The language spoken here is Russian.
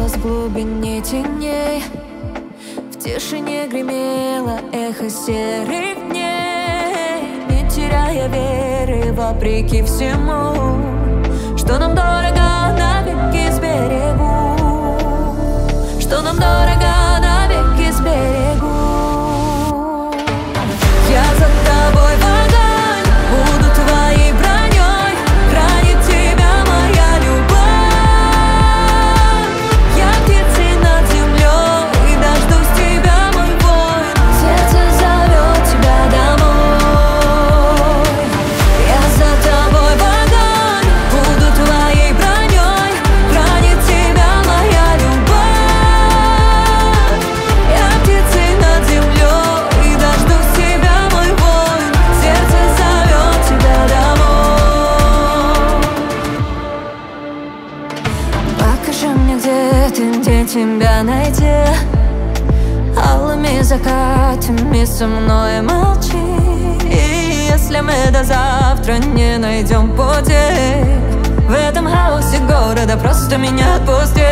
голос в глубине теней, в тишине гремело эхо серых дней. Не теряя веры вопреки всему, что нам дорого, навеки сберегу. Что нам дорого, навеки сберегу. Я за тобой в огонь, буду твоей броней, хранит тебя моя любовь. Я птицей над землей, дождусь тебя, мой воин. Сердце зовет тебя домой. Я за тобой в огонь, буду твоей броней, хранит тебя моя любовь. Я птицей над землей, дождусь тебя, мой воин. Сердце зовет тебя домой. Покажи мне, где ты, где тебя найти. Алыми закатами со мной молчи. И если мы до завтра не найдем пути, в этом хаосе города просто меня отпусти.